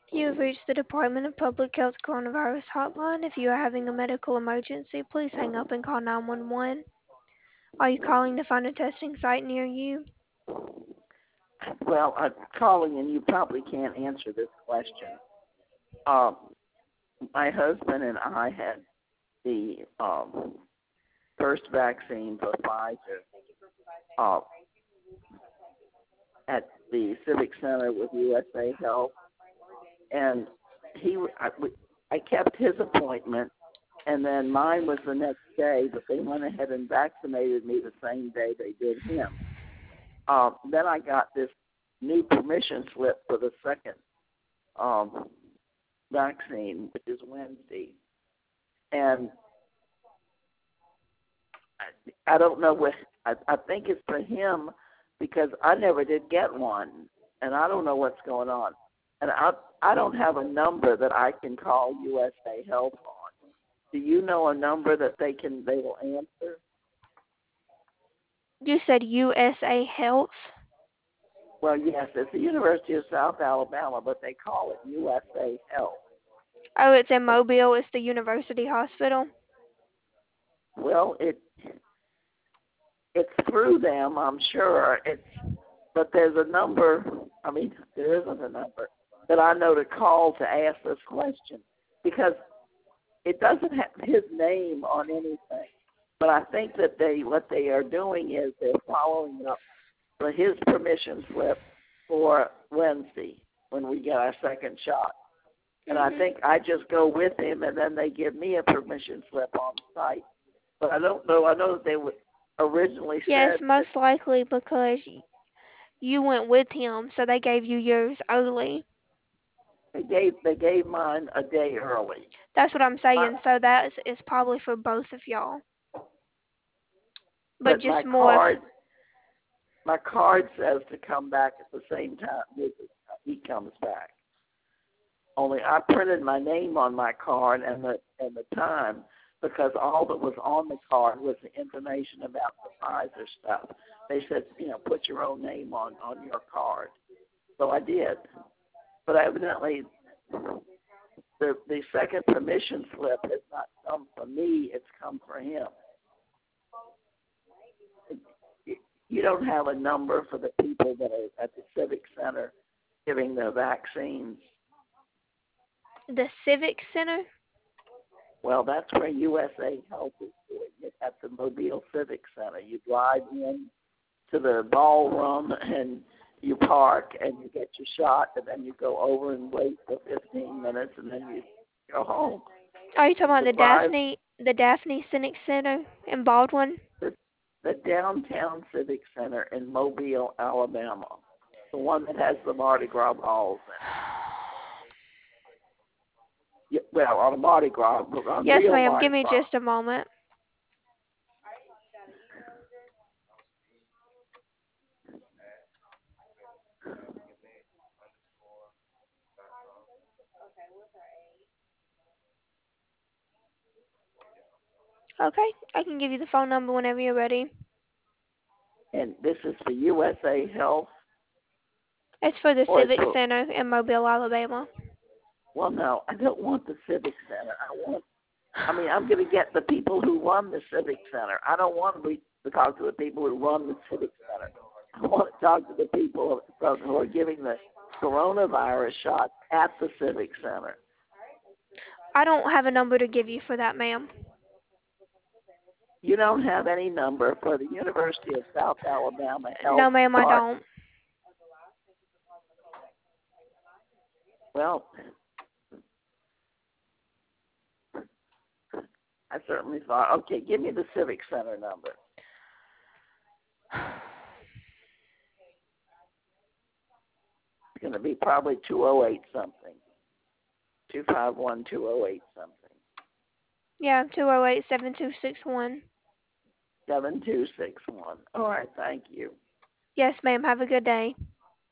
You have reached the Department of Public Health Coronavirus Hotline. If you are having a medical emergency, please hang up and call 911. Are you calling to find a testing site near you? Well, I'm calling, and you probably can't answer this question. Um, my husband and I had the first vaccine for Pfizer uh, at the Civic Center with USA Health, and I kept his appointment, and then mine was the next day, but they went ahead and vaccinated me the same day they did him. Then I got this new permission slip for the second vaccine, which is Wednesday, and I don't know what I think it's for him because I never did get one, and I don't know what's going on, and I don't have a number that I can call USA Health on. Do you know a number that they will answer? You said USA Health? Well, yes, it's the University of South Alabama, but they call it USA Health. Oh, it's in Mobile. It's the University Hospital. Well, it's through them, I'm sure. But there's a number. I mean, there isn't a number that I know to call to ask this question because it doesn't have his name on anything. But I think that what they are doing is they're following up for his permission slip for Wednesday when we get our second shot. And I think I just go with him, and then they give me a permission slip on site. But I don't know. I know that they would originally Yes, said most likely because you went with him, so they gave you yours early. they gave mine a day early. That's what I'm My, saying. So that is probably for both of y'all. But but just more. my card says to come back at the same time he comes back. Only I printed my name on my card and the time because all that was on the card was the information about the Pfizer stuff. They said, put your own name on your card. So I did. But evidently the second permission slip has not come from me, it's come for him. You don't have a number for the people that are at the Civic Center giving the vaccines. The Civic Center? Well, that's where USA Health is doing it, at the Mobile Civic Center. You drive in to the ballroom and you park and you get your shot, and then you go over and wait for 15 minutes, and then you go home. Are you talking about the Daphne Civic Center in Baldwin? The downtown Civic Center in Mobile, Alabama, the one that has the Mardi Gras balls in it. Well, on a Mardi Gras, on Yes, real ma'am. Mardi Give me Gras. just a moment. Okay, I can give you the phone number whenever you're ready. And this is for USA Health. It's for the Or Civic Center in Mobile, Alabama. well, no, I don't want the Civic Center. I'm going to get the people who run the Civic Center. I don't want to talk to the people who run the Civic Center. I want to talk to the people who are giving the coronavirus shot at the Civic Center. I don't have a number to give you for that, ma'am. You don't have any number for the University of South Alabama Health No, ma'am, I Department. don't. Well, I certainly thought, okay, give me the Civic Center number. It's going to be probably 208 something. 251-208 something. Yeah, 208-7261. 7261. All right, thank you. Yes, ma'am. Have a good day.